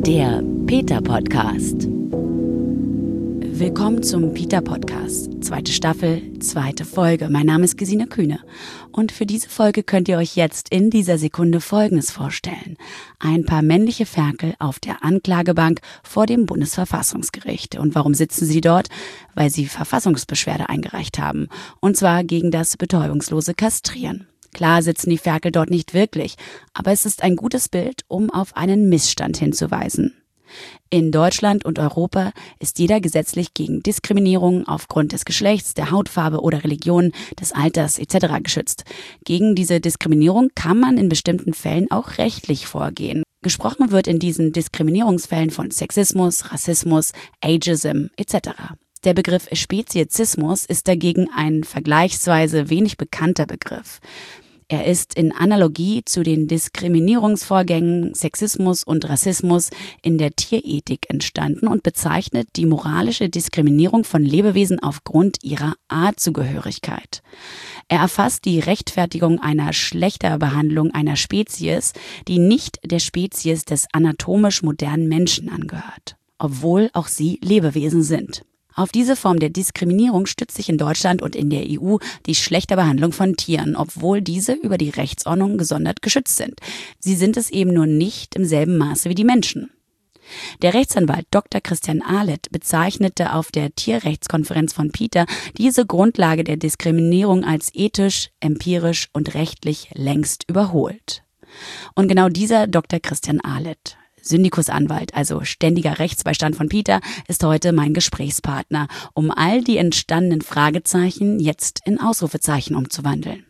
Der Peter-Podcast. Willkommen zum Peter-Podcast. 2. Staffel, 2. Folge. Mein Name ist Gesine Kühne. Und für diese Folge könnt ihr euch jetzt in dieser Sekunde Folgendes vorstellen. Ein paar männliche Ferkel auf der Anklagebank vor dem Bundesverfassungsgericht. Und warum sitzen sie dort? Weil sie Verfassungsbeschwerde eingereicht haben. Und zwar gegen das betäubungslose Kastrieren. Klar sitzen die Ferkel dort nicht wirklich, aber es ist ein gutes Bild, um auf einen Missstand hinzuweisen. In Deutschland und Europa ist jeder gesetzlich gegen Diskriminierung aufgrund des Geschlechts, der Hautfarbe oder Religion, des Alters etc. geschützt. Gegen diese Diskriminierung kann man in bestimmten Fällen auch rechtlich vorgehen. Gesprochen wird in diesen Diskriminierungsfällen von Sexismus, Rassismus, Ageism etc. Der Begriff Speziesismus ist dagegen ein vergleichsweise wenig bekannter Begriff. Er ist in Analogie zu den Diskriminierungsvorgängen Sexismus und Rassismus in der Tierethik entstanden und bezeichnet die moralische Diskriminierung von Lebewesen aufgrund ihrer Artzugehörigkeit. Er erfasst die Rechtfertigung einer schlechter Behandlung einer Spezies, die nicht der Spezies des anatomisch modernen Menschen angehört, obwohl auch sie Lebewesen sind. Auf diese Form der Diskriminierung stützt sich in Deutschland und in der EU die schlechte Behandlung von Tieren, obwohl diese über die Rechtsordnung gesondert geschützt sind. Sie sind es eben nur nicht im selben Maße wie die Menschen. Der Rechtsanwalt Dr. Christian Ahlet bezeichnete auf der Tierrechtskonferenz von Peter diese Grundlage der Diskriminierung als ethisch, empirisch und rechtlich längst überholt. Und genau dieser Dr. Christian Ahlet, Syndikusanwalt, also ständiger Rechtsbeistand von Peter, ist heute mein Gesprächspartner, um all die entstandenen Fragezeichen jetzt in Ausrufezeichen umzuwandeln.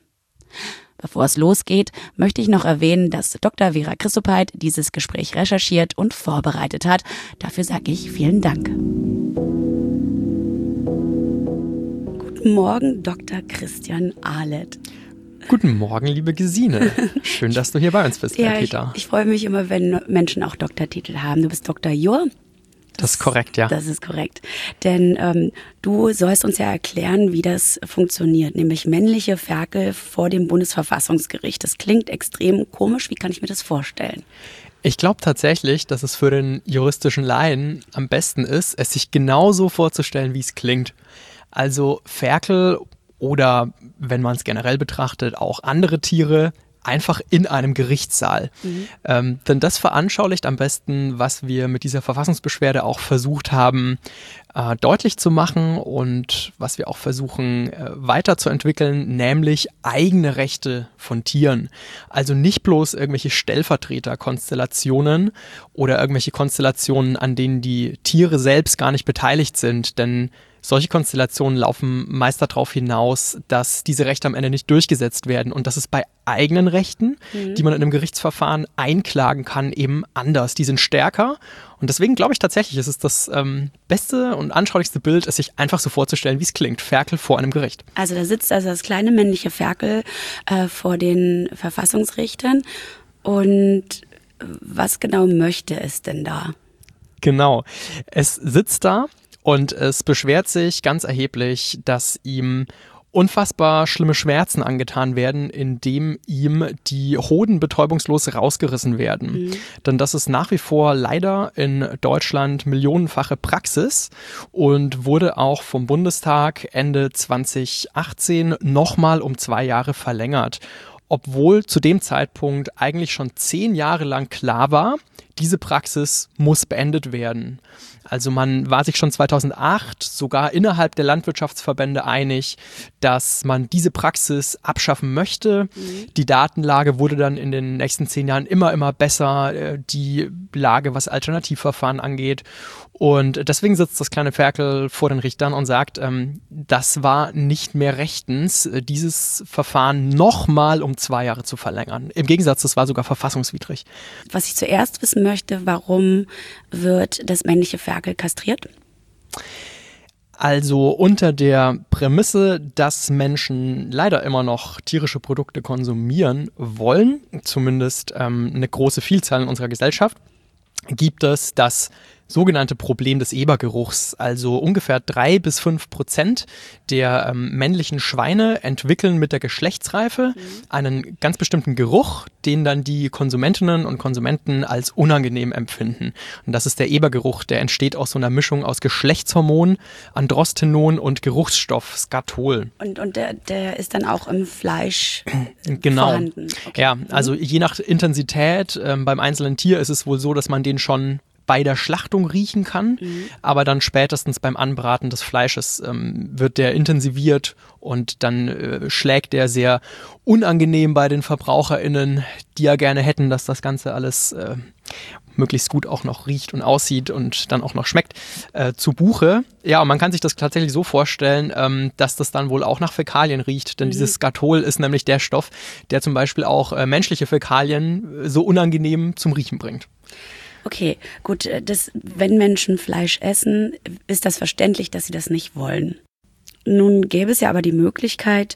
Bevor es losgeht, möchte ich noch erwähnen, dass Dr. Vera Christopheit dieses Gespräch recherchiert und vorbereitet hat. Dafür sage ich vielen Dank. Guten Morgen, Dr. Christian Ahlet. Guten Morgen, liebe Gesine. Schön, dass du hier bei uns bist, Peter. Ich freue mich immer, wenn Menschen auch Doktortitel haben. Du bist Dr. Jur. Das ist korrekt, ja. Das ist korrekt. Denn du sollst uns ja erklären, wie das funktioniert, nämlich männliche Ferkel vor dem Bundesverfassungsgericht. Das klingt extrem komisch. Wie kann ich mir das vorstellen? Ich glaube tatsächlich, dass es für den juristischen Laien am besten ist, es sich genauso vorzustellen, wie es klingt. Also Ferkel oder, wenn man es generell betrachtet, auch andere Tiere einfach in einem Gerichtssaal. Denn das veranschaulicht am besten, was wir mit dieser Verfassungsbeschwerde auch versucht haben, deutlich zu machen und was wir auch versuchen weiterzuentwickeln, nämlich eigene Rechte von Tieren. Also nicht bloß irgendwelche Stellvertreterkonstellationen oder irgendwelche Konstellationen, an denen die Tiere selbst gar nicht beteiligt sind, denn solche Konstellationen laufen meist darauf hinaus, dass diese Rechte am Ende nicht durchgesetzt werden und dass es bei eigenen Rechten, die man in einem Gerichtsverfahren einklagen kann, eben anders. Die sind stärker und deswegen glaube ich tatsächlich, es ist das beste und anschaulichste Bild, es sich einfach so vorzustellen, wie es klingt. Ferkel vor einem Gericht. Also da sitzt also das kleine männliche Ferkel vor den Verfassungsrichtern und was genau möchte es denn da? Genau, es sitzt da. Und es beschwert sich ganz erheblich, dass ihm unfassbar schlimme Schmerzen angetan werden, indem ihm die Hoden betäubungslos rausgerissen werden. Denn das ist nach wie vor leider in Deutschland millionenfache Praxis und wurde auch vom Bundestag Ende 2018 nochmal um 2 Jahre verlängert. Obwohl zu dem Zeitpunkt eigentlich schon 10 Jahre lang klar war, diese Praxis muss beendet werden. Also man war sich schon 2008 sogar innerhalb der Landwirtschaftsverbände einig, dass man diese Praxis abschaffen möchte. Die Datenlage wurde dann in den nächsten 10 Jahren immer besser, die Lage, was Alternativverfahren angeht. Und deswegen sitzt das kleine Ferkel vor den Richtern und sagt, das war nicht mehr rechtens, dieses Verfahren nochmal um 2 Jahre zu verlängern. Im Gegensatz, das war sogar verfassungswidrig. Was ich zuerst wissen möchte, warum wird das männliche Ferkel kastriert? Also unter der Prämisse, dass Menschen leider immer noch tierische Produkte konsumieren wollen, zumindest eine große Vielzahl in unserer Gesellschaft, gibt es das sogenannte Problem des Ebergeruchs. Also ungefähr 3-5% der männlichen Schweine entwickeln mit der Geschlechtsreife einen ganz bestimmten Geruch, den dann die Konsumentinnen und Konsumenten als unangenehm empfinden. Und das ist der Ebergeruch, der entsteht aus so einer Mischung aus Geschlechtshormon, Androstenon und Geruchsstoff Skatol. Und der ist dann auch im Fleisch vorhanden. Okay. Ja, also je nach Intensität beim einzelnen Tier ist es wohl so, dass man den schon bei der Schlachtung riechen kann, aber dann spätestens beim Anbraten des Fleisches wird der intensiviert und dann schlägt der sehr unangenehm bei den VerbraucherInnen, die ja gerne hätten, dass das Ganze alles möglichst gut auch noch riecht und aussieht und dann auch noch schmeckt, zu Buche. Ja, und man kann sich das tatsächlich so vorstellen, dass das dann wohl auch nach Fäkalien riecht, denn dieses Skatol ist nämlich der Stoff, der zum Beispiel auch menschliche Fäkalien so unangenehm zum Riechen bringt. Okay, gut, wenn Menschen Fleisch essen, ist das verständlich, dass sie das nicht wollen. Nun gäbe es ja aber die Möglichkeit,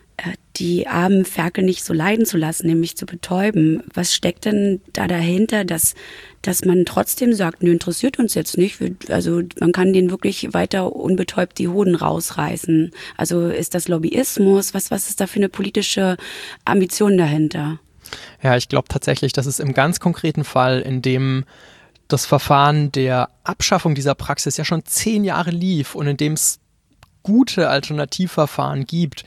die armen Ferkel nicht so leiden zu lassen, nämlich zu betäuben. Was steckt denn da dahinter, dass man trotzdem sagt, nö, interessiert uns jetzt nicht. Also man kann denen wirklich weiter unbetäubt die Hoden rausreißen. Also ist das Lobbyismus? Was ist da für eine politische Ambition dahinter? Ja, ich glaube tatsächlich, dass es im ganz konkreten Fall, in dem das Verfahren der Abschaffung dieser Praxis ja schon 10 Jahre lief und in dem es gute Alternativverfahren gibt,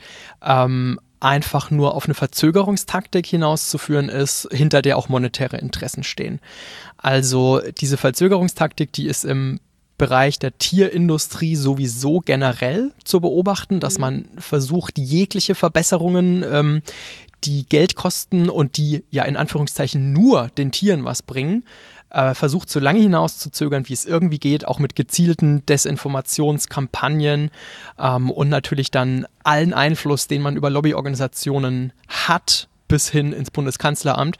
einfach nur auf eine Verzögerungstaktik hinauszuführen ist, hinter der auch monetäre Interessen stehen. Also diese Verzögerungstaktik, die ist im Bereich der Tierindustrie sowieso generell zu beobachten, dass man versucht, jegliche Verbesserungen, die Geld kosten und die ja in Anführungszeichen nur den Tieren was bringen, versucht so lange hinauszuzögern, wie es irgendwie geht, auch mit gezielten Desinformationskampagnen und natürlich dann allen Einfluss, den man über Lobbyorganisationen hat, bis hin ins Bundeskanzleramt,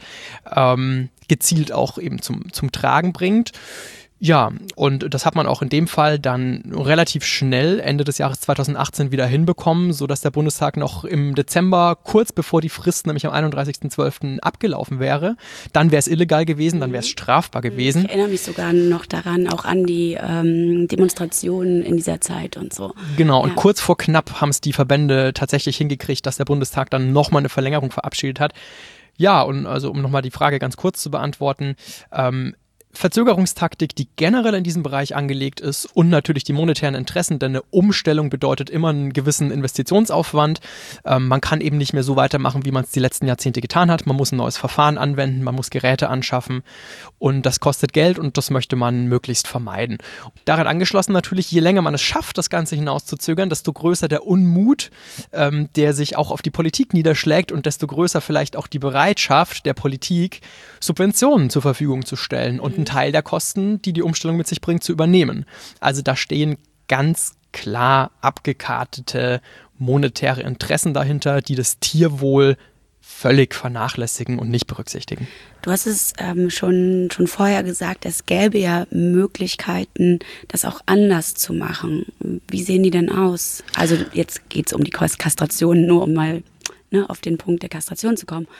gezielt auch eben zum Tragen bringt. Ja, und das hat man auch in dem Fall dann relativ schnell Ende des Jahres 2018 wieder hinbekommen, sodass der Bundestag noch im Dezember, kurz bevor die Frist, nämlich am 31.12. abgelaufen wäre, dann wäre es illegal gewesen, dann wäre es strafbar gewesen. Ich erinnere mich sogar noch daran, auch an die Demonstrationen in dieser Zeit und so. Genau, und kurz vor knapp haben es die Verbände tatsächlich hingekriegt, dass der Bundestag dann nochmal eine Verlängerung verabschiedet hat. Ja, und also um nochmal die Frage ganz kurz zu beantworten, Verzögerungstaktik, die generell in diesem Bereich angelegt ist und natürlich die monetären Interessen, denn eine Umstellung bedeutet immer einen gewissen Investitionsaufwand. Man kann eben nicht mehr so weitermachen, wie man es die letzten Jahrzehnte getan hat. Man muss ein neues Verfahren anwenden, man muss Geräte anschaffen und das kostet Geld und das möchte man möglichst vermeiden. Daran angeschlossen natürlich, je länger man es schafft, das Ganze hinauszuzögern, desto größer der Unmut, der sich auch auf die Politik niederschlägt und desto größer vielleicht auch die Bereitschaft der Politik, Subventionen zur Verfügung zu stellen und einen Teil der Kosten, die die Umstellung mit sich bringt, zu übernehmen. Also da stehen ganz klar abgekartete monetäre Interessen dahinter, die das Tierwohl völlig vernachlässigen und nicht berücksichtigen. Du hast es schon vorher gesagt, es gäbe ja Möglichkeiten, das auch anders zu machen. Wie sehen die denn aus? Also jetzt geht es um die Kastration, nur um mal auf den Punkt der Kastration zu kommen.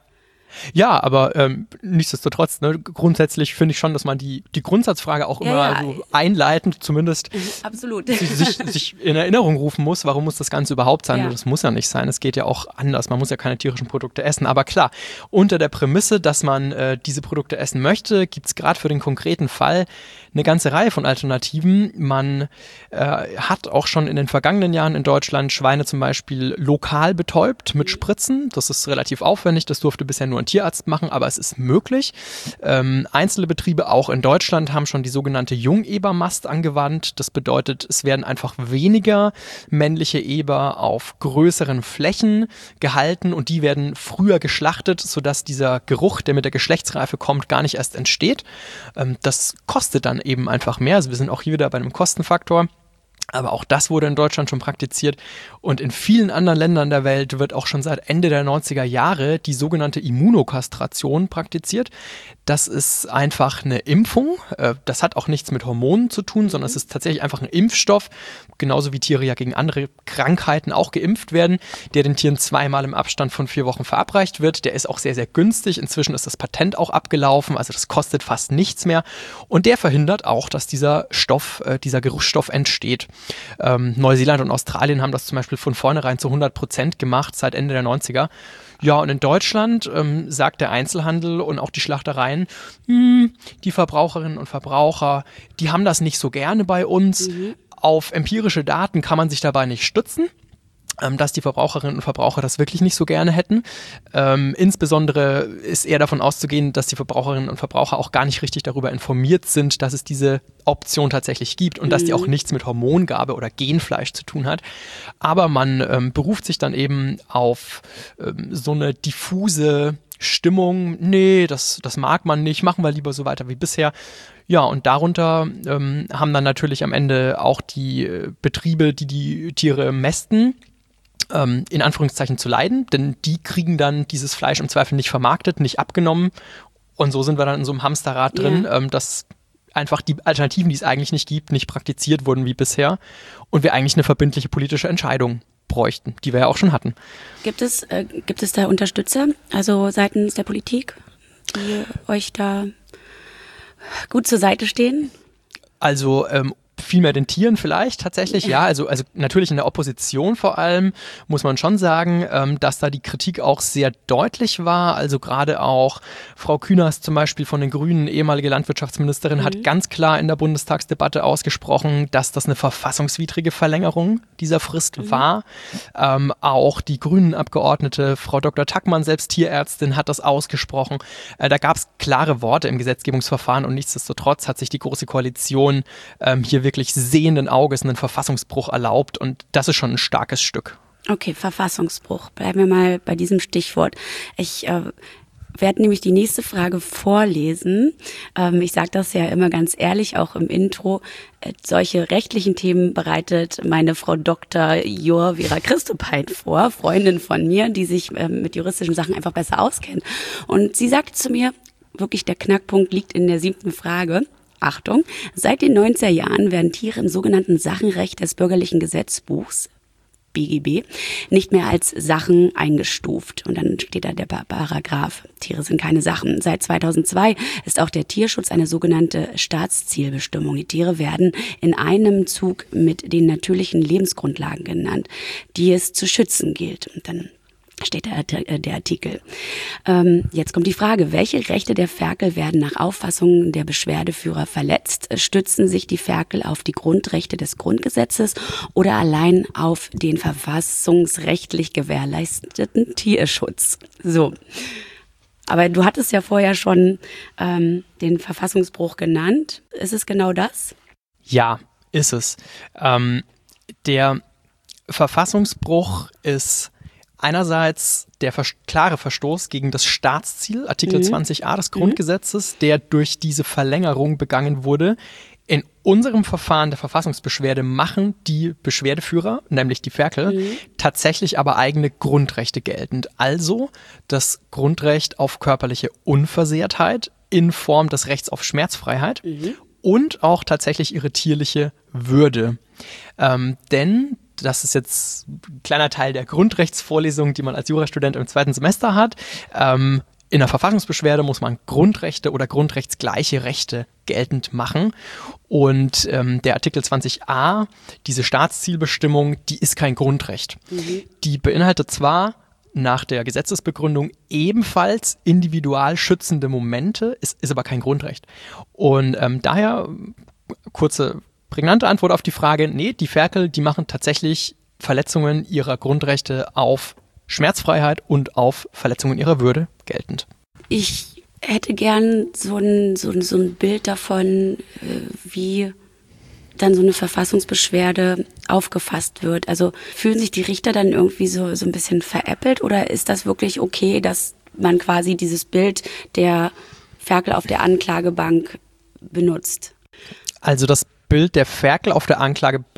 Ja, aber nichtsdestotrotz, grundsätzlich finde ich schon, dass man die Grundsatzfrage auch immer so einleitend zumindest absolut. sich in Erinnerung rufen muss, warum muss das Ganze überhaupt sein? Ja. Das muss ja nicht sein, es geht ja auch anders, man muss ja keine tierischen Produkte essen. Aber klar, unter der Prämisse, dass man diese Produkte essen möchte, gibt es gerade für den konkreten Fall eine ganze Reihe von Alternativen. Man hat auch schon in den vergangenen Jahren in Deutschland Schweine zum Beispiel lokal betäubt mit Spritzen. Das ist relativ aufwendig, das durfte bisher nur ein Tierarzt machen, aber es ist möglich. Einzelne Betriebe auch in Deutschland haben schon die sogenannte Jungebermast angewandt. Das bedeutet, es werden einfach weniger männliche Eber auf größeren Flächen gehalten und die werden früher geschlachtet, sodass dieser Geruch, der mit der Geschlechtsreife kommt, gar nicht erst entsteht. Das kostet dann eben einfach mehr. Also wir sind auch hier wieder bei einem Kostenfaktor. Aber auch das wurde in Deutschland schon praktiziert und in vielen anderen Ländern der Welt wird auch schon seit Ende der 90er Jahre die sogenannte Immunokastration praktiziert. Das ist einfach eine Impfung. Das hat auch nichts mit Hormonen zu tun, sondern es ist tatsächlich einfach ein Impfstoff, genauso wie Tiere ja gegen andere Krankheiten auch geimpft werden, der den Tieren 2-mal im Abstand von 4 Wochen verabreicht wird. Der ist auch sehr, sehr günstig. Inzwischen ist das Patent auch abgelaufen, also das kostet fast nichts mehr. Und der verhindert auch, dass dieser Geruchsstoff entsteht. Neuseeland und Australien haben das zum Beispiel von vornherein zu 100% gemacht, seit Ende der 90er. Ja, und in Deutschland sagt der Einzelhandel und auch die Schlachtereien, die Verbraucherinnen und Verbraucher, die haben das nicht so gerne bei uns. Auf empirische Daten kann man sich dabei nicht stützen, dass die Verbraucherinnen und Verbraucher das wirklich nicht so gerne hätten. Insbesondere ist eher davon auszugehen, dass die Verbraucherinnen und Verbraucher auch gar nicht richtig darüber informiert sind, dass es diese Option tatsächlich gibt und dass die auch nichts mit Hormongabe oder Genfleisch zu tun hat. Aber man beruft sich dann eben auf so eine diffuse Stimmung, nee, das mag man nicht, machen wir lieber so weiter wie bisher. Ja, und darunter haben dann natürlich am Ende auch die Betriebe, die Tiere mästen, in Anführungszeichen zu leiden, denn die kriegen dann dieses Fleisch im Zweifel nicht vermarktet, nicht abgenommen und so sind wir dann in so einem Hamsterrad drin, dass einfach die Alternativen, die es eigentlich nicht gibt, nicht praktiziert wurden wie bisher und wir eigentlich eine verbindliche politische Entscheidung bräuchten, die wir ja auch schon hatten. Gibt es da Unterstützer, also seitens der Politik, die euch da gut zur Seite stehen? Also viel mehr den Tieren vielleicht tatsächlich, ja, also natürlich in der Opposition vor allem muss man schon sagen, dass da die Kritik auch sehr deutlich war, also gerade auch Frau Künast zum Beispiel von den Grünen, ehemalige Landwirtschaftsministerin, hat ganz klar in der Bundestagsdebatte ausgesprochen, dass das eine verfassungswidrige Verlängerung dieser Frist war. Auch die Grünen-Abgeordnete, Frau Dr. Tackmann, selbst Tierärztin, hat das ausgesprochen. Da gab es klare Worte im Gesetzgebungsverfahren und nichtsdestotrotz hat sich die Große Koalition hier wirklich sehenden Auges einen Verfassungsbruch erlaubt und das ist schon ein starkes Stück. Okay, Verfassungsbruch. Bleiben wir mal bei diesem Stichwort. Ich werde nämlich die nächste Frage vorlesen. Ich sage das ja immer ganz ehrlich, auch im Intro. Solche rechtlichen Themen bereitet meine Frau Dr. Jur Vera Christopheit vor, Freundin von mir, die sich mit juristischen Sachen einfach besser auskennt. Und sie sagte zu mir, wirklich der Knackpunkt liegt in der 7. Frage. Achtung, seit den 90er Jahren werden Tiere im sogenannten Sachenrecht des bürgerlichen Gesetzbuchs, BGB, nicht mehr als Sachen eingestuft. Und dann steht da der Paragraph, Tiere sind keine Sachen. Seit 2002 ist auch der Tierschutz eine sogenannte Staatszielbestimmung. Die Tiere werden in einem Zug mit den natürlichen Lebensgrundlagen genannt, die es zu schützen gilt. Und dann steht der Artikel. Jetzt kommt die Frage, welche Rechte der Ferkel werden nach Auffassung der Beschwerdeführer verletzt? Stützen sich die Ferkel auf die Grundrechte des Grundgesetzes oder allein auf den verfassungsrechtlich gewährleisteten Tierschutz? So. Aber du hattest ja vorher schon den Verfassungsbruch genannt. Ist es genau das? Ja, ist es. Der Verfassungsbruch ist einerseits der klare Verstoß gegen das Staatsziel, Artikel 20a des Grundgesetzes, der durch diese Verlängerung begangen wurde. In unserem Verfahren der Verfassungsbeschwerde machen die Beschwerdeführer, nämlich die Ferkel, tatsächlich aber eigene Grundrechte geltend. Also das Grundrecht auf körperliche Unversehrtheit in Form des Rechts auf Schmerzfreiheit und auch tatsächlich ihre tierliche Würde. Denn das ist jetzt ein kleiner Teil der Grundrechtsvorlesung, die man als Jurastudent im 2. Semester hat. In der Verfassungsbeschwerde muss man Grundrechte oder grundrechtsgleiche Rechte geltend machen. Und der Artikel 20a, diese Staatszielbestimmung, die ist kein Grundrecht. Die beinhaltet zwar nach der Gesetzesbegründung ebenfalls individual schützende Momente, ist aber kein Grundrecht. Und daher kurze prägnante Antwort auf die Frage, nee, die Ferkel, die machen tatsächlich Verletzungen ihrer Grundrechte auf Schmerzfreiheit und auf Verletzungen ihrer Würde geltend. Ich hätte gern so ein Bild davon, wie dann so eine Verfassungsbeschwerde aufgefasst wird. Also fühlen sich die Richter dann irgendwie so ein bisschen veräppelt oder ist das wirklich okay, dass man quasi dieses Bild der Ferkel auf der Anklagebank benutzt? Also das Bild der Ferkel auf der Anklagebank,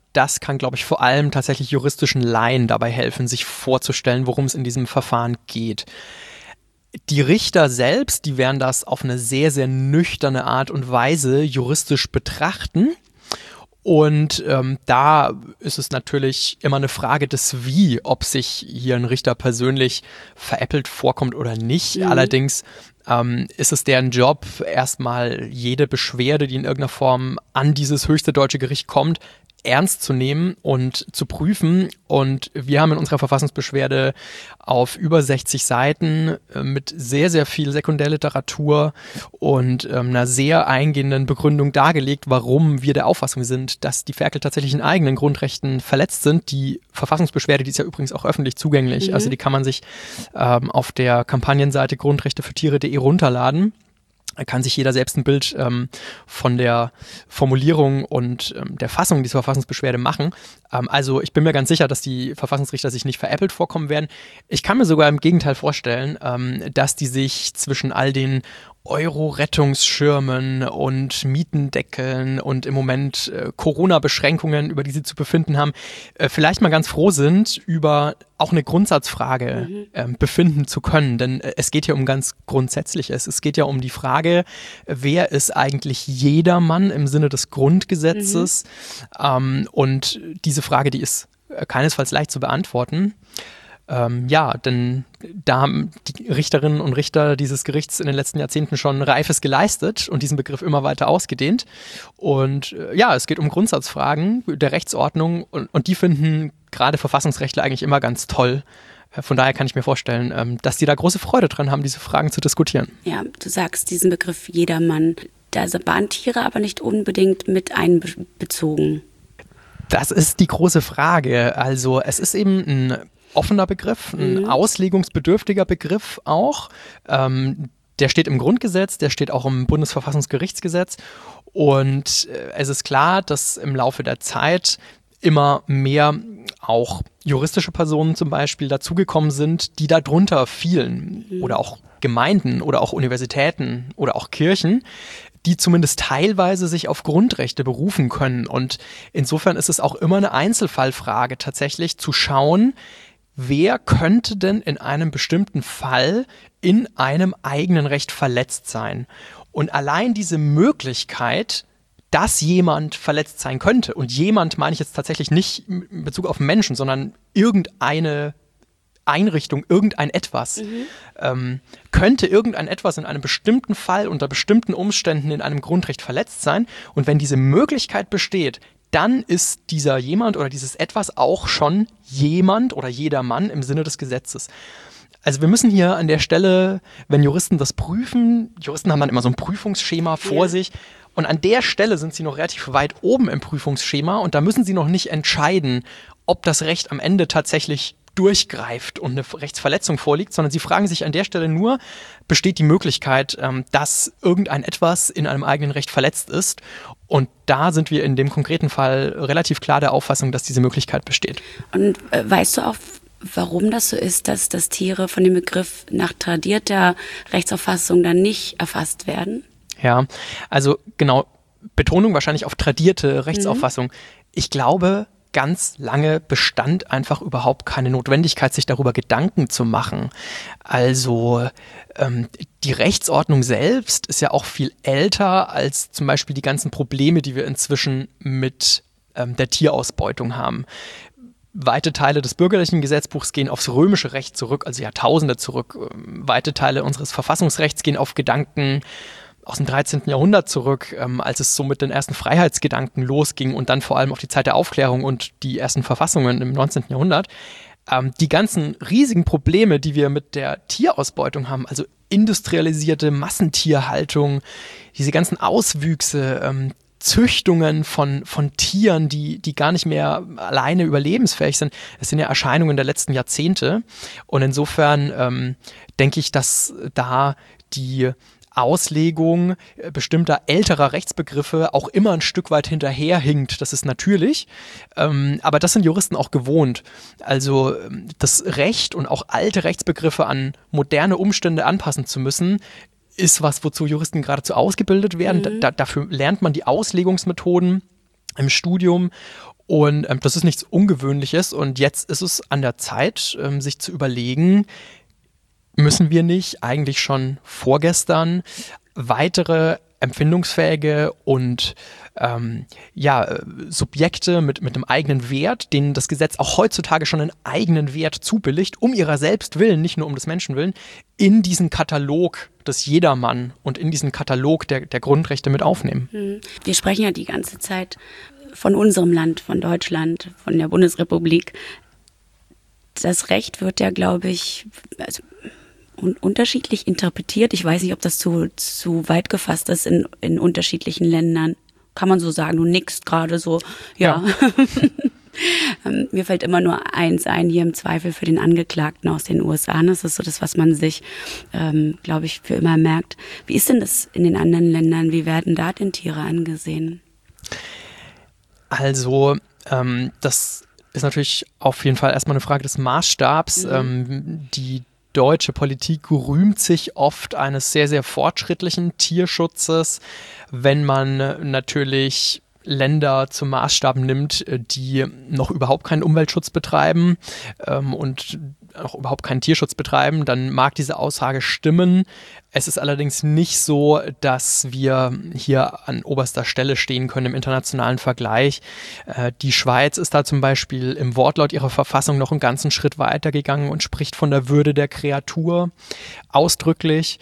das kann, glaube ich, vor allem tatsächlich juristischen Laien dabei helfen, sich vorzustellen, worum es in diesem Verfahren geht. Die Richter selbst, die werden das auf eine sehr, sehr nüchterne Art und Weise juristisch betrachten. Und da ist es natürlich immer eine Frage des Wie, ob sich hier ein Richter persönlich veräppelt vorkommt oder nicht. Allerdings ist es deren Job, erstmal jede Beschwerde, die in irgendeiner Form an dieses höchste deutsche Gericht kommt, ernst zu nehmen und zu prüfen. Und wir haben in unserer Verfassungsbeschwerde auf über 60 Seiten mit sehr, sehr viel Sekundärliteratur und einer sehr eingehenden Begründung dargelegt, warum wir der Auffassung sind, dass die Ferkel tatsächlich in eigenen Grundrechten verletzt sind. Die Verfassungsbeschwerde, die ist ja übrigens auch öffentlich zugänglich, also die kann man sich auf der Kampagnenseite grundrechteführtiere.de runterladen. Da kann sich jeder selbst ein Bild von der Formulierung und der Fassung dieser Verfassungsbeschwerde machen. Also ich bin mir ganz sicher, dass die Verfassungsrichter sich nicht veräppelt vorkommen werden. Ich kann mir sogar im Gegenteil vorstellen, dass die sich zwischen all den Euro-Rettungsschirmen und Mietendeckeln und im Moment Corona-Beschränkungen, über die sie zu befinden haben, vielleicht mal ganz froh sind, über auch eine Grundsatzfrage befinden zu können. Denn es geht ja um ganz Grundsätzliches. Es geht ja um die Frage, wer ist eigentlich jedermann im Sinne des Grundgesetzes? Und diese Frage, die ist keinesfalls leicht zu beantworten. Denn da haben die Richterinnen und Richter dieses Gerichts in den letzten Jahrzehnten schon Reifes geleistet und diesen Begriff immer weiter ausgedehnt. Und es geht um Grundsatzfragen der Rechtsordnung und die finden gerade Verfassungsrechtler eigentlich immer ganz toll. Von daher kann ich mir vorstellen, dass die da große Freude dran haben, diese Fragen zu diskutieren. Ja, du sagst diesen Begriff jedermann. Da waren Tiere aber nicht unbedingt mit einbezogen. Das ist die große Frage. Also es ist eben ein offener Begriff, ein auslegungsbedürftiger Begriff auch. Der steht im Grundgesetz, der steht auch im Bundesverfassungsgerichtsgesetz. Und es ist klar, dass im Laufe der Zeit immer mehr auch juristische Personen zum Beispiel dazugekommen sind, die darunter fielen. Oder auch Gemeinden oder auch Universitäten oder auch Kirchen, die zumindest teilweise sich auf Grundrechte berufen können. Und insofern ist es auch immer eine Einzelfallfrage tatsächlich zu schauen, wer könnte denn in einem bestimmten Fall in einem eigenen Recht verletzt sein? Und allein diese Möglichkeit, dass jemand verletzt sein könnte, und jemand meine ich jetzt tatsächlich nicht in Bezug auf Menschen, sondern irgendeine Einrichtung, irgendein Etwas, könnte irgendein Etwas in einem bestimmten Fall unter bestimmten Umständen in einem Grundrecht verletzt sein. Und wenn diese Möglichkeit besteht, dann ist dieser jemand oder dieses Etwas auch schon jemand oder jedermann im Sinne des Gesetzes. Also wir müssen hier an der Stelle, wenn Juristen das prüfen, Juristen haben dann immer so ein Prüfungsschema vor sich, und an der Stelle sind sie noch relativ weit oben im Prüfungsschema und da müssen sie noch nicht entscheiden, ob das Recht am Ende tatsächlich durchgreift und eine Rechtsverletzung vorliegt, sondern sie fragen sich an der Stelle nur, besteht die Möglichkeit, dass irgendein Etwas in einem eigenen Recht verletzt ist? Und da sind wir in dem konkreten Fall relativ klar der Auffassung, dass diese Möglichkeit besteht. Und weißt du auch, warum das so ist, dass Tiere von dem Begriff nach tradierter Rechtsauffassung dann nicht erfasst werden? Ja, also genau, Betonung wahrscheinlich auf tradierte Rechtsauffassung. Ich glaube, ganz lange bestand einfach überhaupt keine Notwendigkeit, sich darüber Gedanken zu machen. Also die Rechtsordnung selbst ist ja auch viel älter als zum Beispiel die ganzen Probleme, die wir inzwischen mit der Tierausbeutung haben. Weite Teile des bürgerlichen Gesetzbuchs gehen aufs römische Recht zurück, also Jahrtausende zurück. Weite Teile unseres Verfassungsrechts gehen auf Gedanken aus dem 13. Jahrhundert zurück, als es so mit den ersten Freiheitsgedanken losging und dann vor allem auf die Zeit der Aufklärung und die ersten Verfassungen im 19. Jahrhundert. Die ganzen riesigen Probleme, die wir mit der Tierausbeutung haben, also industrialisierte Massentierhaltung, diese ganzen Auswüchse, Züchtungen von Tieren, die gar nicht mehr alleine überlebensfähig sind, das sind ja Erscheinungen der letzten Jahrzehnte. Und insofern denke ich, dass da die Auslegung bestimmter älterer Rechtsbegriffe auch immer ein Stück weit hinterherhinkt. Das ist natürlich, aber das sind Juristen auch gewohnt. Also das Recht und auch alte Rechtsbegriffe an moderne Umstände anpassen zu müssen, ist was, wozu Juristen geradezu ausgebildet werden. Dafür lernt man die Auslegungsmethoden im Studium. Und das ist nichts Ungewöhnliches. Und jetzt ist es an der Zeit, sich zu überlegen, müssen wir nicht eigentlich schon vorgestern weitere empfindungsfähige und Subjekte mit einem eigenen Wert, denen das Gesetz auch heutzutage schon einen eigenen Wert zubilligt, um ihrer selbst willen, nicht nur um des Menschen willen, in diesen Katalog des Jedermann und in diesen Katalog der Grundrechte mit aufnehmen. Wir sprechen ja die ganze Zeit von unserem Land, von Deutschland, von der Bundesrepublik. Das Recht wird ja, glaube ich, unterschiedlich interpretiert. Ich weiß nicht, ob das zu weit gefasst ist in unterschiedlichen Ländern. Kann man so sagen, du nickst gerade so. Ja. Mir fällt immer nur eins ein, hier im Zweifel für den Angeklagten aus den USA. Das ist so das, was man sich, glaube ich, für immer merkt. Wie ist denn das in den anderen Ländern? Wie werden da denn Tiere angesehen? Also, das ist natürlich auf jeden Fall erstmal eine Frage des Maßstabs. Die deutsche Politik rühmt sich oft eines sehr, sehr fortschrittlichen Tierschutzes, wenn man natürlich Länder zum Maßstab nimmt, die noch überhaupt keinen Umweltschutz betreiben und auch überhaupt keinen Tierschutz betreiben, dann mag diese Aussage stimmen. Es ist allerdings nicht so, dass wir hier an oberster Stelle stehen können im internationalen Vergleich. Die Schweiz ist da zum Beispiel im Wortlaut ihrer Verfassung noch einen ganzen Schritt weiter gegangen und spricht von der Würde der Kreatur ausdrücklich.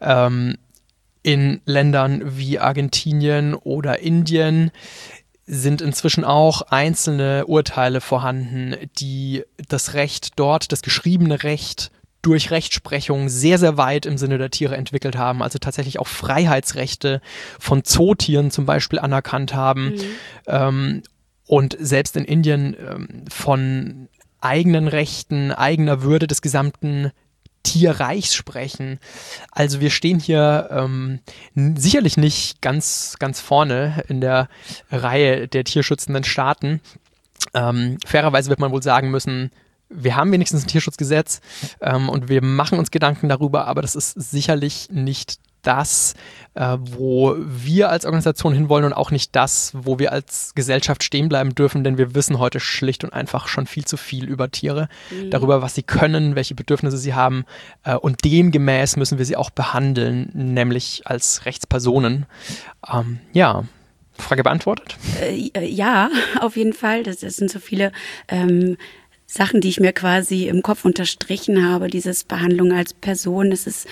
In Ländern wie Argentinien oder Indien sind inzwischen auch einzelne Urteile vorhanden, die das Recht dort, das geschriebene Recht, durch Rechtsprechung sehr, sehr weit im Sinne der Tiere entwickelt haben, also tatsächlich auch Freiheitsrechte von Zootieren zum Beispiel anerkannt haben und selbst in Indien von eigenen Rechten, eigener Würde des gesamten Tierreichs sprechen. Also wir stehen hier sicherlich nicht ganz, ganz vorne in der Reihe der tierschützenden Staaten. Fairerweise wird man wohl sagen müssen, wir haben wenigstens ein Tierschutzgesetz und wir machen uns Gedanken darüber, aber das ist sicherlich nicht das, wo wir als Organisation hinwollen und auch nicht das, wo wir als Gesellschaft stehen bleiben dürfen, denn wir wissen heute schlicht und einfach schon viel zu viel über Tiere, darüber, was sie können, welche Bedürfnisse sie haben und demgemäß müssen wir sie auch behandeln, nämlich als Rechtspersonen. Frage beantwortet? Ja, auf jeden Fall. Das sind so viele Sachen, die ich mir quasi im Kopf unterstrichen habe, dieses Behandlung als Person, das ist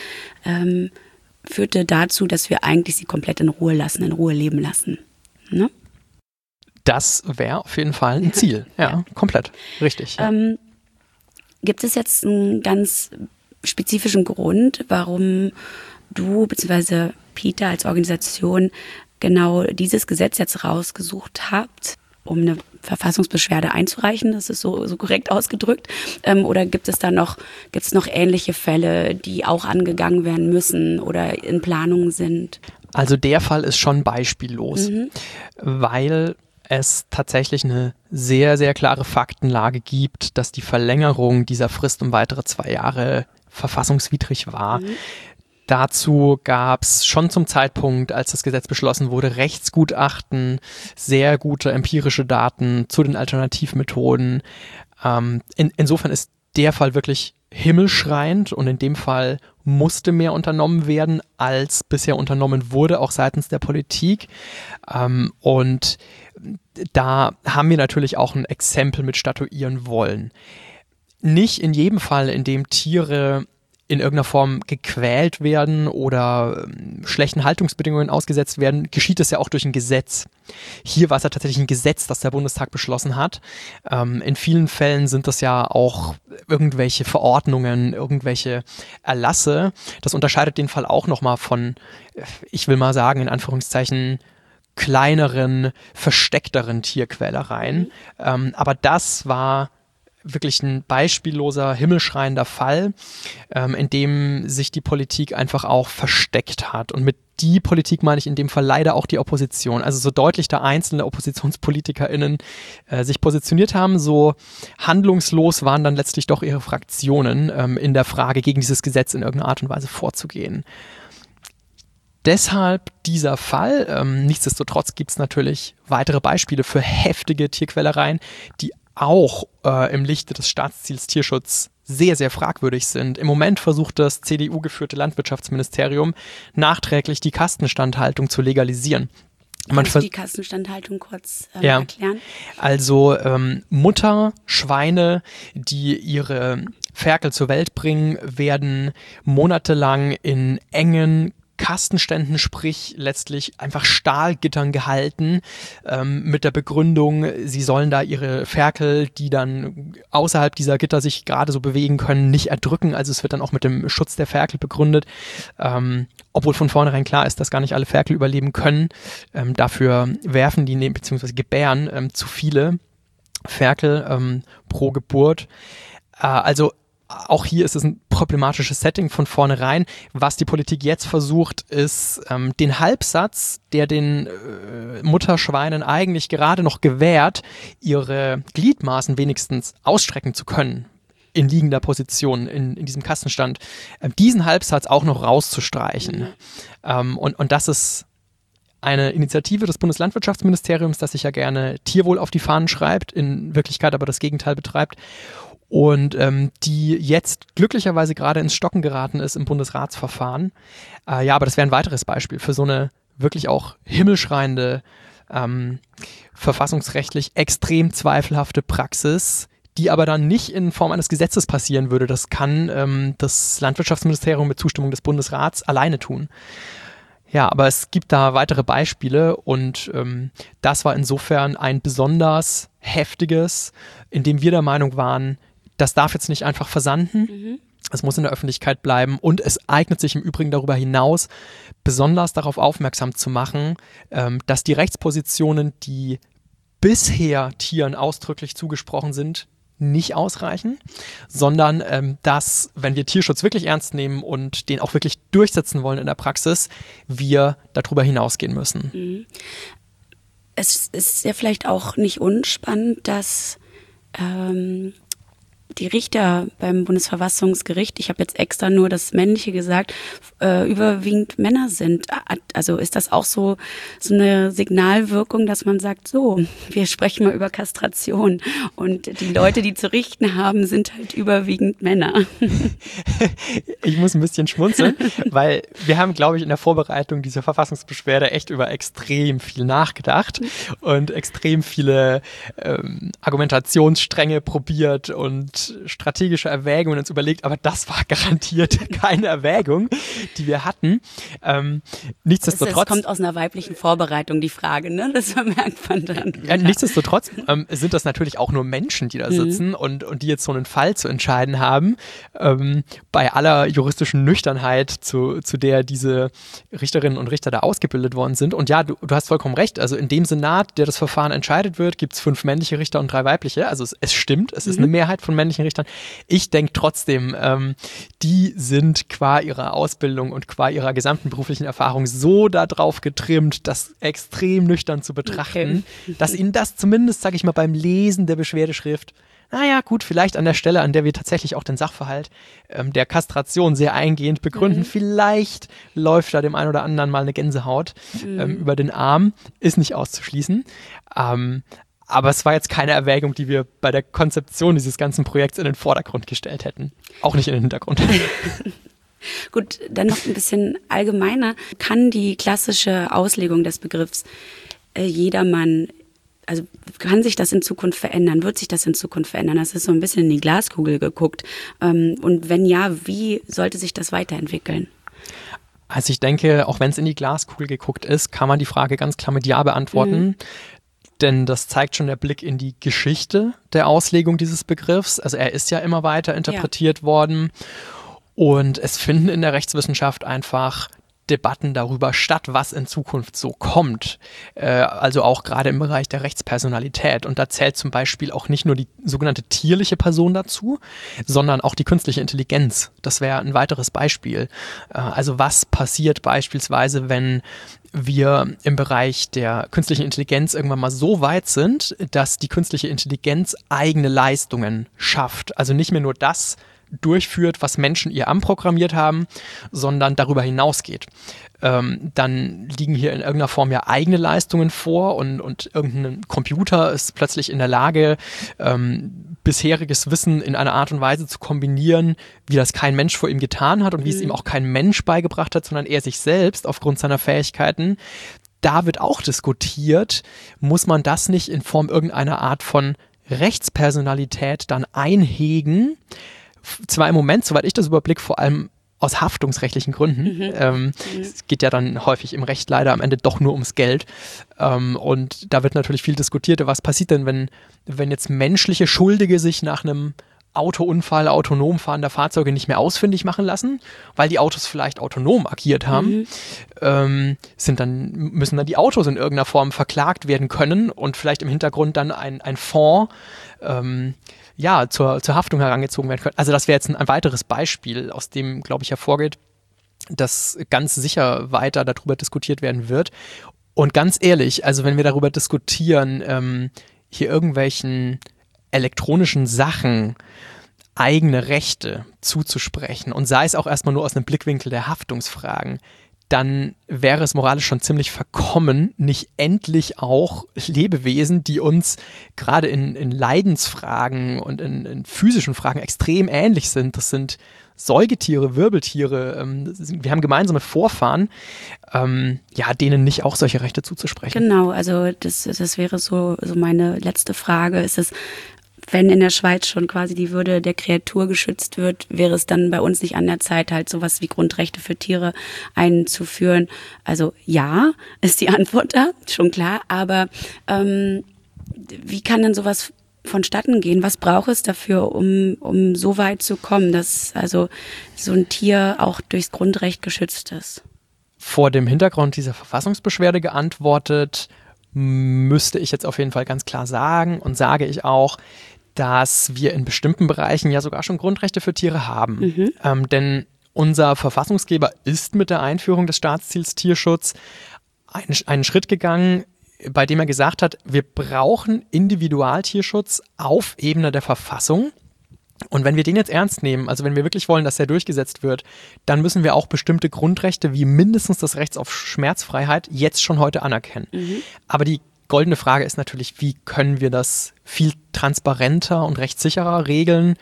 führte dazu, dass wir eigentlich sie komplett in Ruhe lassen, in Ruhe leben lassen. Ne? Das wäre auf jeden Fall ein Ziel. Ja, komplett. Richtig. Ja. Gibt es jetzt einen ganz spezifischen Grund, warum du bzw. Peter als Organisation genau dieses Gesetz jetzt rausgesucht habt, um eine Verfassungsbeschwerde einzureichen? Das ist so korrekt ausgedrückt. Oder gibt es noch ähnliche Fälle, die auch angegangen werden müssen oder in Planung sind? Also der Fall ist schon beispiellos, weil es tatsächlich eine sehr, sehr klare Faktenlage gibt, dass die Verlängerung dieser Frist um weitere 2 Jahre verfassungswidrig war. Dazu gab es schon zum Zeitpunkt, als das Gesetz beschlossen wurde, Rechtsgutachten, sehr gute empirische Daten zu den Alternativmethoden. Insofern ist der Fall wirklich himmelschreiend und in dem Fall musste mehr unternommen werden, als bisher unternommen wurde, auch seitens der Politik. Und da haben wir natürlich auch ein Exempel mit statuieren wollen. Nicht in jedem Fall, in dem Tiere in irgendeiner Form gequält werden oder schlechten Haltungsbedingungen ausgesetzt werden, geschieht es ja auch durch ein Gesetz. Hier war es ja tatsächlich ein Gesetz, das der Bundestag beschlossen hat. In vielen Fällen sind das ja auch irgendwelche Verordnungen, irgendwelche Erlasse. Das unterscheidet den Fall auch nochmal von, ich will mal sagen, in Anführungszeichen, kleineren, versteckteren Tierquälereien. Aber das war wirklich ein beispielloser, himmelschreiender Fall, in dem sich die Politik einfach auch versteckt hat. Und mit die Politik meine ich in dem Fall leider auch die Opposition. Also so deutlich da einzelne OppositionspolitikerInnen sich positioniert haben, so handlungslos waren dann letztlich doch ihre Fraktionen in der Frage, gegen dieses Gesetz in irgendeiner Art und Weise vorzugehen. deshalb dieser Fall. Nichtsdestotrotz gibt es natürlich weitere Beispiele für heftige Tierquälereien, die auch im Lichte des Staatsziels Tierschutz sehr, sehr fragwürdig sind. Im Moment versucht das CDU-geführte Landwirtschaftsministerium nachträglich die Kastenstandhaltung zu legalisieren. Kannst du die Kastenstandhaltung kurz erklären? Also Mutterschweine, die ihre Ferkel zur Welt bringen, werden monatelang in engen Kastenständen, sprich letztlich einfach Stahlgittern gehalten, mit der Begründung, sie sollen da ihre Ferkel, die dann außerhalb dieser Gitter sich gerade so bewegen können, nicht erdrücken. Also es wird dann auch mit dem Schutz der Ferkel begründet, obwohl von vornherein klar ist, dass gar nicht alle Ferkel überleben können. Dafür werfen die bzw. gebären zu viele Ferkel pro Geburt. Also auch hier ist es ein problematisches Setting von vornherein. Was die Politik jetzt versucht, ist den Halbsatz, der den Mutterschweinen eigentlich gerade noch gewährt, ihre Gliedmaßen wenigstens ausstrecken zu können in liegender Position in diesem Kastenstand, diesen Halbsatz auch noch rauszustreichen. Und das ist eine Initiative des Bundeslandwirtschaftsministeriums, das sich ja gerne Tierwohl auf die Fahnen schreibt, in Wirklichkeit aber das Gegenteil betreibt. Und die jetzt glücklicherweise gerade ins Stocken geraten ist im Bundesratsverfahren. Aber das wäre ein weiteres Beispiel für so eine wirklich auch himmelschreiende, verfassungsrechtlich extrem zweifelhafte Praxis, die aber dann nicht in Form eines Gesetzes passieren würde. Das kann das Landwirtschaftsministerium mit Zustimmung des Bundesrats alleine tun. Ja, aber es gibt da weitere Beispiele und das war insofern ein besonders heftiges, in dem wir der Meinung waren, das darf jetzt nicht einfach versanden. Es muss in der Öffentlichkeit bleiben und es eignet sich im Übrigen darüber hinaus, besonders darauf aufmerksam zu machen, dass die Rechtspositionen, die bisher Tieren ausdrücklich zugesprochen sind, nicht ausreichen, sondern dass, wenn wir Tierschutz wirklich ernst nehmen und den auch wirklich durchsetzen wollen in der Praxis, wir darüber hinausgehen müssen. Es ist ja vielleicht auch nicht unspannend, dass die Richter beim Bundesverfassungsgericht, ich habe jetzt extra nur das Männliche gesagt, überwiegend Männer sind. Also ist das auch so eine Signalwirkung, dass man sagt, so, wir sprechen mal über Kastration und die Leute, die zu richten haben, sind halt überwiegend Männer. Ich muss ein bisschen schmunzeln, weil wir haben, glaube ich, in der Vorbereitung dieser Verfassungsbeschwerde echt über extrem viel nachgedacht und extrem viele Argumentationsstränge probiert und strategische Erwägungen uns überlegt, aber das war garantiert keine Erwägung, die wir hatten. Nichtsdestotrotz. Es kommt aus einer weiblichen Vorbereitung, die Frage, ne? Das merkt man dann. Ja, nichtsdestotrotz sind das natürlich auch nur Menschen, die da sitzen und die jetzt so einen Fall zu entscheiden haben. Bei aller juristischen Nüchternheit, zu der diese Richterinnen und Richter da ausgebildet worden sind. Und ja, du hast vollkommen recht. Also in dem Senat, der das Verfahren entscheidet wird, gibt es 5 männliche Richter und 3 weibliche. Also es stimmt, es ist eine Mehrheit von männlichen Richtern. Ich denke trotzdem, die sind qua ihrer Ausbildung und qua ihrer gesamten beruflichen Erfahrung so darauf getrimmt, das extrem nüchtern zu betrachten, dass ihnen das zumindest, sage ich mal, beim Lesen der Beschwerdeschrift, naja, gut, vielleicht an der Stelle, an der wir tatsächlich auch den Sachverhalt der Kastration sehr eingehend begründen, vielleicht läuft da dem einen oder anderen mal eine Gänsehaut über den Arm, ist nicht auszuschließen. Aber es war jetzt keine Erwägung, die wir bei der Konzeption dieses ganzen Projekts in den Vordergrund gestellt hätten. Auch nicht in den Hintergrund. Gut, dann noch ein bisschen allgemeiner. Kann die klassische Auslegung des Begriffs jedermann, also kann sich das in Zukunft verändern? Wird sich das in Zukunft verändern? Das ist so ein bisschen in die Glaskugel geguckt. Und wenn ja, wie sollte sich das weiterentwickeln? Also ich denke, auch wenn es in die Glaskugel geguckt ist, kann man die Frage ganz klar mit Ja beantworten. Denn das zeigt schon der Blick in die Geschichte der Auslegung dieses Begriffs. Also er ist ja immer weiter interpretiert worden. Und es finden in der Rechtswissenschaft einfach Debatten darüber statt, was in Zukunft so kommt. Also auch gerade im Bereich der Rechtspersonalität. Und da zählt zum Beispiel auch nicht nur die sogenannte tierliche Person dazu, sondern auch die künstliche Intelligenz. Das wäre ein weiteres Beispiel. Also was passiert beispielsweise, wenn wir im Bereich der künstlichen Intelligenz irgendwann mal so weit sind, dass die künstliche Intelligenz eigene Leistungen schafft. Also nicht mehr nur das durchführt, was Menschen ihr anprogrammiert haben, sondern darüber hinausgeht. Dann liegen hier in irgendeiner Form ja eigene Leistungen vor und irgendein Computer ist plötzlich in der Lage, bisheriges Wissen in einer Art und Weise zu kombinieren, wie das kein Mensch vor ihm getan hat und wie es ihm auch kein Mensch beigebracht hat, sondern er sich selbst aufgrund seiner Fähigkeiten. Da wird auch diskutiert, muss man das nicht in Form irgendeiner Art von Rechtspersonalität dann einhegen? Zwar im Moment, soweit ich das überblicke, vor allem aus haftungsrechtlichen Gründen. Es geht ja dann häufig im Recht leider am Ende doch nur ums Geld. Und da wird natürlich viel diskutiert. Was passiert denn, wenn jetzt menschliche Schuldige sich nach einem Autounfall autonom fahrender Fahrzeuge nicht mehr ausfindig machen lassen, weil die Autos vielleicht autonom agiert haben, müssen dann die Autos in irgendeiner Form verklagt werden können und vielleicht im Hintergrund dann ein Fonds zur Haftung herangezogen werden können. Also das wäre jetzt ein weiteres Beispiel, aus dem, glaube ich, hervorgeht, dass ganz sicher weiter darüber diskutiert werden wird. Und ganz ehrlich, also wenn wir darüber diskutieren, hier irgendwelchen elektronischen Sachen eigene Rechte zuzusprechen und sei es auch erstmal nur aus einem Blickwinkel der Haftungsfragen, dann wäre es moralisch schon ziemlich verkommen, nicht endlich auch Lebewesen, die uns gerade in Leidensfragen und in physischen Fragen extrem ähnlich sind, das sind Säugetiere, Wirbeltiere, wir haben gemeinsame Vorfahren, denen nicht auch solche Rechte zuzusprechen. Genau, also das wäre so meine letzte Frage. Ist es, wenn in der Schweiz schon quasi die Würde der Kreatur geschützt wird, wäre es dann bei uns nicht an der Zeit, halt sowas wie Grundrechte für Tiere einzuführen? Also ja, ist die Antwort da, schon klar, aber wie kann denn sowas vonstatten gehen? Was braucht es dafür, um so weit zu kommen, dass also so ein Tier auch durchs Grundrecht geschützt ist? Vor dem Hintergrund dieser Verfassungsbeschwerde geantwortet, müsste ich jetzt auf jeden Fall ganz klar sagen und sage ich auch, dass wir in bestimmten Bereichen ja sogar schon Grundrechte für Tiere haben. Denn unser Verfassungsgeber ist mit der Einführung des Staatsziels Tierschutz einen Schritt gegangen, bei dem er gesagt hat, wir brauchen Individualtierschutz auf Ebene der Verfassung. Und wenn wir den jetzt ernst nehmen, also wenn wir wirklich wollen, dass der durchgesetzt wird, dann müssen wir auch bestimmte Grundrechte wie mindestens das Recht auf Schmerzfreiheit jetzt schon heute anerkennen. Aber die goldene Frage ist natürlich, wie können wir das viel transparenter und rechtssicherer regeln,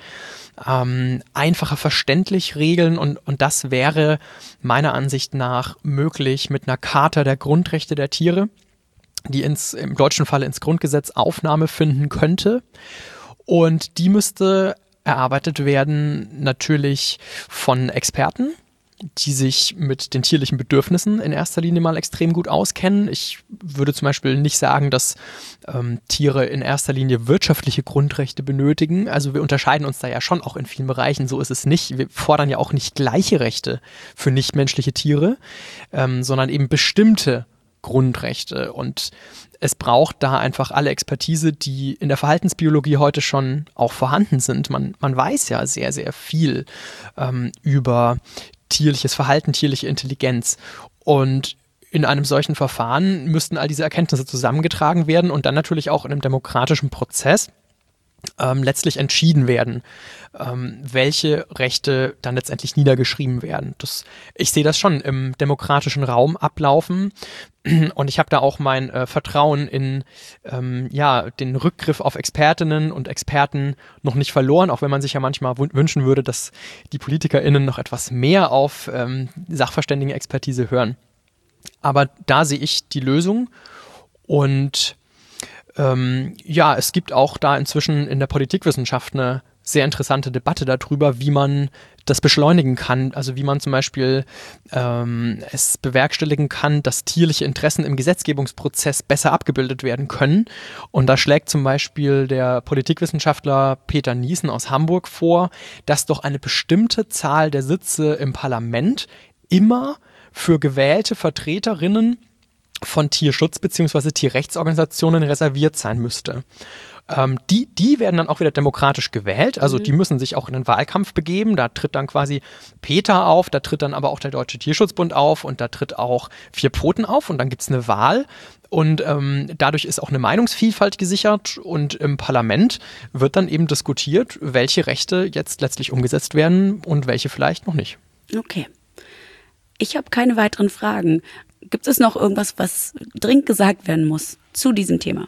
einfacher verständlich regeln und das wäre meiner Ansicht nach möglich mit einer Charta der Grundrechte der Tiere, die im deutschen Falle ins Grundgesetz Aufnahme finden könnte und die müsste erarbeitet werden natürlich von Experten, die sich mit den tierlichen Bedürfnissen in erster Linie mal extrem gut auskennen. Ich würde zum Beispiel nicht sagen, dass Tiere in erster Linie wirtschaftliche Grundrechte benötigen. Also wir unterscheiden uns da ja schon auch in vielen Bereichen. So ist es nicht. Wir fordern ja auch nicht gleiche Rechte für nichtmenschliche Tiere, sondern eben bestimmte Grundrechte. Und es braucht da einfach alle Expertise, die in der Verhaltensbiologie heute schon auch vorhanden sind. Man weiß ja sehr, sehr viel über tierliches Verhalten, tierliche Intelligenz. Und in einem solchen Verfahren müssten all diese Erkenntnisse zusammengetragen werden und dann natürlich auch in einem demokratischen Prozess letztlich entschieden werden, welche Rechte dann letztendlich niedergeschrieben werden. Ich sehe das schon im demokratischen Raum ablaufen und ich habe da auch mein Vertrauen in den Rückgriff auf Expertinnen und Experten noch nicht verloren, auch wenn man sich ja manchmal wünschen würde, dass die PolitikerInnen noch etwas mehr auf Sachverständigenexpertise hören. Aber da sehe ich die Lösung und es gibt auch da inzwischen in der Politikwissenschaft eine sehr interessante Debatte darüber, wie man das beschleunigen kann. Also wie man zum Beispiel es bewerkstelligen kann, dass tierliche Interessen im Gesetzgebungsprozess besser abgebildet werden können. Und da schlägt zum Beispiel der Politikwissenschaftler Peter Niesen aus Hamburg vor, dass doch eine bestimmte Zahl der Sitze im Parlament immer für gewählte Vertreterinnen von Tierschutz- bzw. Tierrechtsorganisationen reserviert sein müsste. Die werden dann auch wieder demokratisch gewählt, also die müssen sich auch in den Wahlkampf begeben, da tritt dann quasi Peter auf, da tritt dann aber auch der Deutsche Tierschutzbund auf und da tritt auch Vier Pfoten auf und dann gibt es eine Wahl und dadurch ist auch eine Meinungsvielfalt gesichert und im Parlament wird dann eben diskutiert, welche Rechte jetzt letztlich umgesetzt werden und welche vielleicht noch nicht. Okay. Ich habe keine weiteren Fragen. Gibt es noch irgendwas, was dringend gesagt werden muss zu diesem Thema?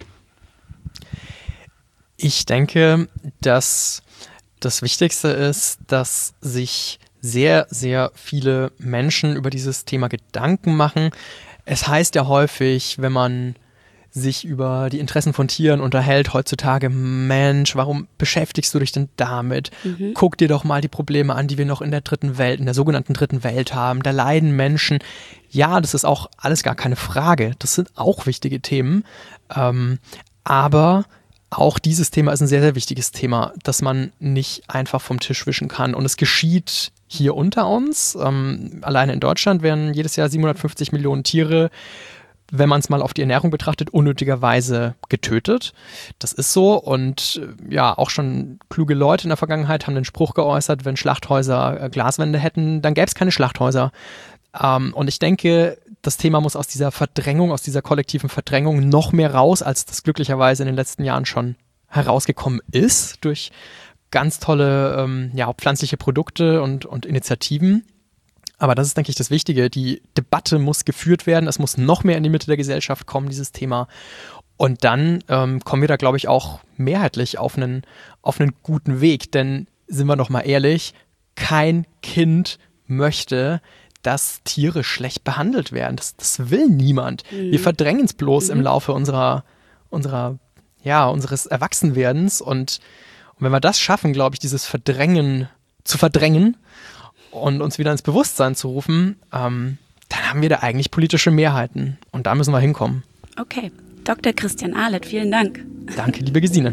Ich denke, dass das Wichtigste ist, dass sich sehr, sehr viele Menschen über dieses Thema Gedanken machen. Es heißt ja häufig, wenn man sich über die Interessen von Tieren unterhält heutzutage, Mensch, warum beschäftigst du dich denn damit? Guck dir doch mal die Probleme an, die wir noch in der dritten Welt, in der sogenannten dritten Welt haben. Da leiden Menschen. Ja, das ist auch alles gar keine Frage. Das sind auch wichtige Themen. Aber auch dieses Thema ist ein sehr, sehr wichtiges Thema, das man nicht einfach vom Tisch wischen kann. Und es geschieht hier unter uns. Alleine in Deutschland werden jedes Jahr 750 Millionen Tiere, wenn man es mal auf die Ernährung betrachtet, unnötigerweise getötet. Das ist so. Und ja, auch schon kluge Leute in der Vergangenheit haben den Spruch geäußert, wenn Schlachthäuser Glaswände hätten, dann gäbe es keine Schlachthäuser. Und ich denke, das Thema muss aus dieser Verdrängung, aus dieser kollektiven Verdrängung noch mehr raus, als das glücklicherweise in den letzten Jahren schon herausgekommen ist, durch ganz tolle pflanzliche Produkte und Initiativen. Aber das ist, denke ich, das Wichtige. Die Debatte muss geführt werden. Es muss noch mehr in die Mitte der Gesellschaft kommen, dieses Thema. Und dann kommen wir da, glaube ich, auch mehrheitlich auf einen guten Weg. Denn, sind wir doch mal ehrlich, kein Kind möchte, dass Tiere schlecht behandelt werden. Das will niemand. Wir verdrängen es bloß im Laufe unseres Erwachsenwerdens. Und wenn wir das schaffen, glaube ich, dieses Verdrängen zu verdrängen und uns wieder ins Bewusstsein zu rufen, dann haben wir da eigentlich politische Mehrheiten. Und da müssen wir hinkommen. Okay. Dr. Christian Ahlet, vielen Dank. Danke, liebe Gesine.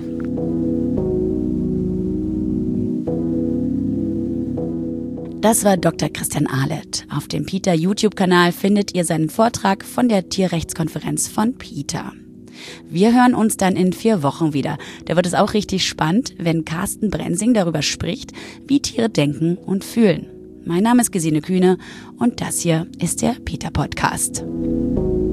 Das war Dr. Christian Ahlet. Auf dem PETA YouTube-Kanal findet ihr seinen Vortrag von der Tierrechtskonferenz von PETA. Wir hören uns dann in 4 Wochen wieder. Da wird es auch richtig spannend, wenn Carsten Brensing darüber spricht, wie Tiere denken und fühlen. Mein Name ist Gesine Kühne und das hier ist der PETA Podcast.